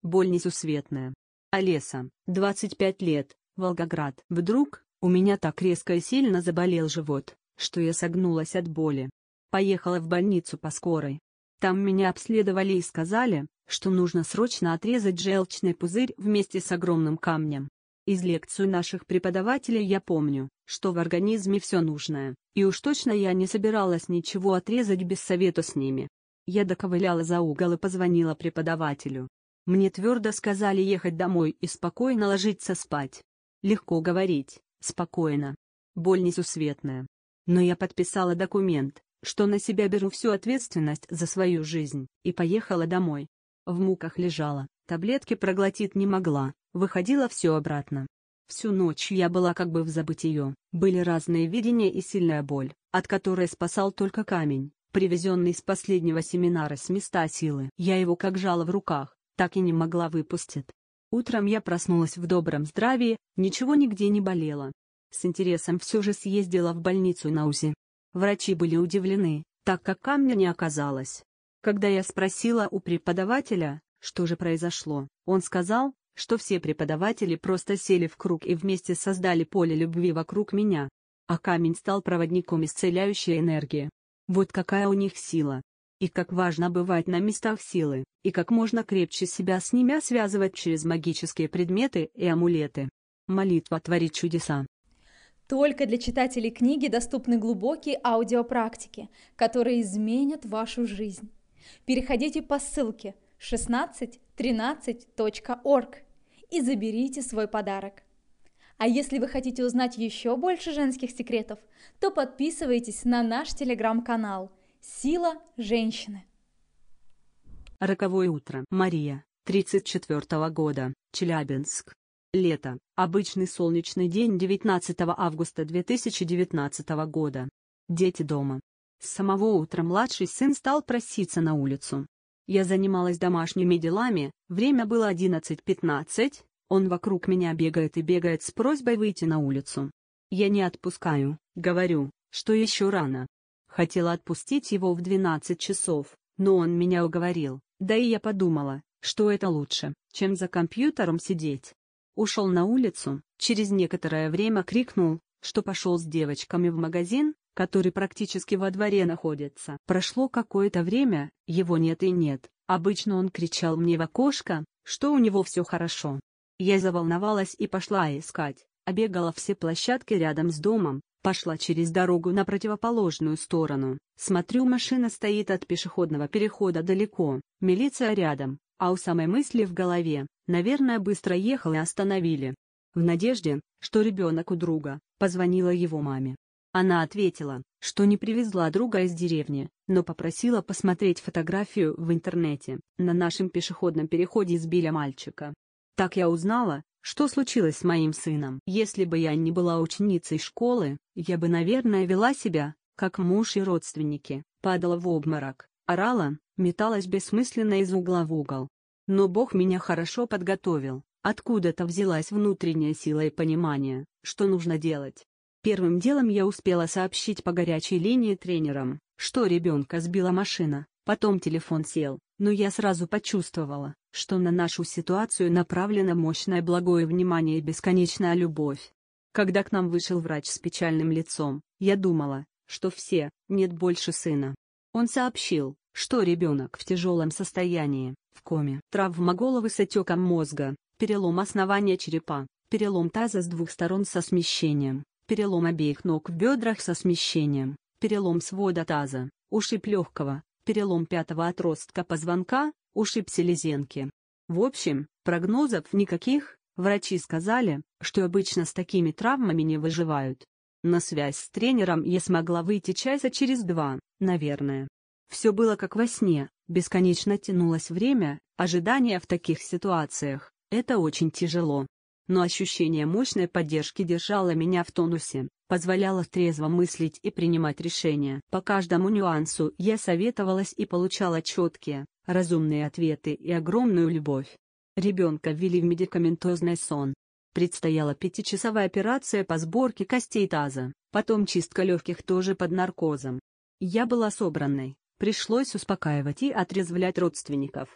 боль несусветная. Олеса, 25 лет, Волгоград. Вдруг, у меня так резко и сильно заболел живот, что я согнулась от боли. Поехала в больницу по скорой. Там меня обследовали и сказали, что нужно срочно отрезать желчный пузырь вместе с огромным камнем. Из лекций наших преподавателей я помню, что в организме все нужное, и уж точно я не собиралась ничего отрезать без совета с ними. Я доковыляла за угол и позвонила преподавателю. Мне твердо сказали ехать домой и спокойно ложиться спать. Легко говорить, спокойно. Боль несусветная. Но я подписала документ, что на себя беру всю ответственность за свою жизнь, и поехала домой. В муках лежала, таблетки проглотить не могла, выходило все обратно. Всю ночь я была как бы в забытие, были разные видения и сильная боль, от которой спасал только камень, привезенный с последнего семинара с места силы. Я его как жала в руках, так и не могла выпустить. Утром я проснулась в добром здравии, ничего нигде не болело. С интересом все же съездила в больницу на УЗИ. Врачи были удивлены, так как камня не оказалось. Когда я спросила у преподавателя, что же произошло, он сказал, что все преподаватели просто сели в круг и вместе создали поле любви вокруг меня. А камень стал проводником исцеляющей энергии. Вот какая у них сила. И как важно бывать на местах силы, и как можно крепче себя с ними связывать через магические предметы и амулеты. Молитва творит чудеса. Только для читателей книги доступны глубокие аудиопрактики, которые изменят вашу жизнь. Переходите по ссылке 1613.org и заберите свой подарок. А если вы хотите узнать еще больше женских секретов, то подписывайтесь на наш телеграм-канал «Сила женщины». Роковое утро. Мария, 34 года, Челябинск. Лето. Обычный солнечный день 19 августа 2019 года. Дети дома. С самого утра младший сын стал проситься на улицу. Я занималась домашними делами, время было 11:15, он вокруг меня бегает и бегает с просьбой выйти на улицу. Я не отпускаю, говорю, что еще рано. Хотела отпустить его в 12 часов, но он меня уговорил, да и я подумала, что это лучше, чем за компьютером сидеть. Ушел на улицу, через некоторое время крикнул, что пошел с девочками в магазин, который практически во дворе находится. Прошло какое-то время, его нет и нет, обычно он кричал мне в окошко, что у него все хорошо. Я заволновалась и пошла искать, обегала все площадки рядом с домом, пошла через дорогу на противоположную сторону, смотрю, машина стоит от пешеходного перехода далеко, милиция рядом, а у самой мысли в голове, наверное, быстро ехал и остановили. В надежде, что ребенок у друга, позвонила его маме. Она ответила, что не привезла друга из деревни, но попросила посмотреть фотографию в интернете. На нашем пешеходном переходе избили мальчика. Так я узнала, что случилось с моим сыном. Если бы я не была ученицей школы, я бы, наверное, вела себя, как муж и родственники, падала в обморок, орала, металась бессмысленно из угла в угол. Но Бог меня хорошо подготовил, откуда-то взялась внутренняя сила и понимание, что нужно делать. Первым делом я успела сообщить по горячей линии тренерам, что ребенка сбила машина, потом телефон сел, но я сразу почувствовала, что на нашу ситуацию направлено мощное благое внимание и бесконечная любовь. Когда к нам вышел врач с печальным лицом, я думала, что все, нет больше сына. Он сообщил, что ребенок в тяжелом состоянии, в коме. Травма головы с отеком мозга, перелом основания черепа, перелом таза с двух сторон со смещением, перелом обеих ног в бедрах со смещением, перелом свода таза, ушиб легкого, перелом пятого отростка позвонка, ушиб селезенки. В общем, прогнозов никаких, врачи сказали, что обычно с такими травмами не выживают. На связь с тренером я смогла выйти часа через 2, наверное. Все было как во сне, бесконечно тянулось время, ожидание в таких ситуациях, это очень тяжело. Но ощущение мощной поддержки держало меня в тонусе, позволяло трезво мыслить и принимать решения. По каждому нюансу я советовалась и получала четкие, разумные ответы и огромную любовь. Ребенка ввели в медикаментозный сон. Предстояла 5-часовая операция по сборке костей таза, потом чистка легких тоже под наркозом. Я была собранной, пришлось успокаивать и отрезвлять родственников.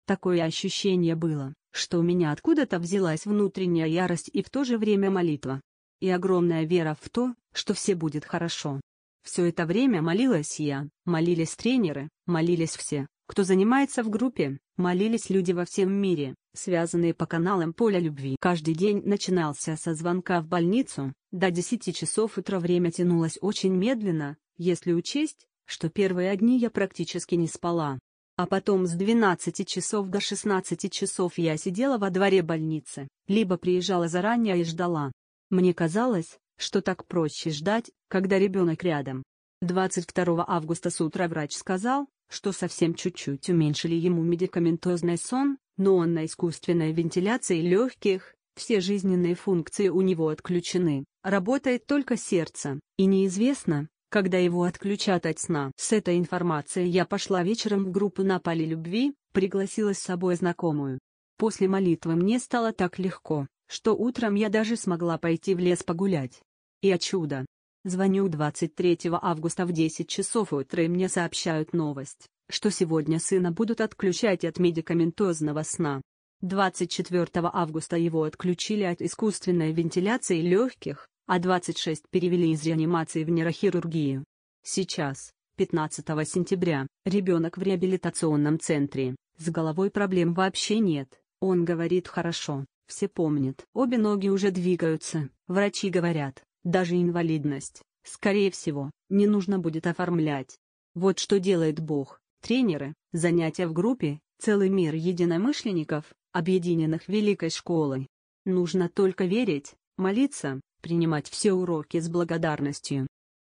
Такое ощущение было, что у меня откуда-то взялась внутренняя ярость и в то же время молитва. И огромная вера в то, что все будет хорошо. Все это время молилась я, молились тренеры, молились все, кто занимается в группе, молились люди во всем мире, связанные по каналам Поля Любви. Каждый день начинался со звонка в больницу, до 10 часов утра время тянулось очень медленно, если учесть, что первые дни я практически не спала. А потом с 12 часов до 16 часов я сидела во дворе больницы, либо приезжала заранее и ждала. Мне казалось, что так проще ждать, когда ребенок рядом. 22 августа с утра врач сказал, что совсем чуть-чуть уменьшили ему медикаментозный сон, но он на искусственной вентиляции легких, все жизненные функции у него отключены, работает только сердце, и неизвестно, когда его отключат от сна. С этой информацией я пошла вечером в группу на Поле Любви, пригласила с собой знакомую. После молитвы мне стало так легко, что утром я даже смогла пойти в лес погулять. И о чудо! Звоню 23 августа в 10 часов утра и мне сообщают новость, что сегодня сына будут отключать от медикаментозного сна. 24 августа его отключили от искусственной вентиляции легких, а 26 перевели из реанимации в нейрохирургию. Сейчас, 15 сентября, ребенок в реабилитационном центре, с головой проблем вообще нет, он говорит хорошо, все помнят. Обе ноги уже двигаются, врачи говорят, даже инвалидность, скорее всего, не нужно будет оформлять. Вот что делает Бог, тренеры, занятия в группе, целый мир единомышленников, объединенных великой школой. Нужно только верить, молиться, принимать все уроки с благодарностью.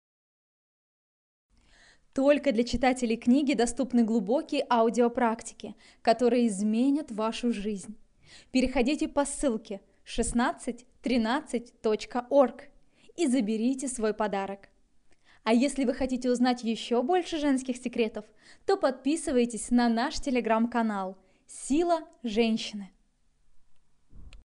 Только для читателей книги доступны глубокие аудиопрактики, которые изменят вашу жизнь. Переходите по ссылке 1613.org и заберите свой подарок. А если вы хотите узнать еще больше женских секретов, то подписывайтесь на наш телеграм-канал «Сила женщины».